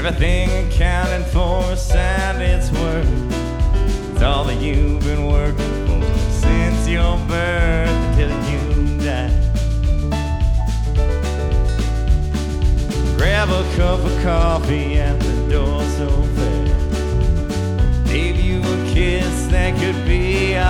Everything accounted for, and it's worth. It's all that you've been working for since your birth until you die. Grab a cup of coffee at the door so fast. Gave you a kiss that could be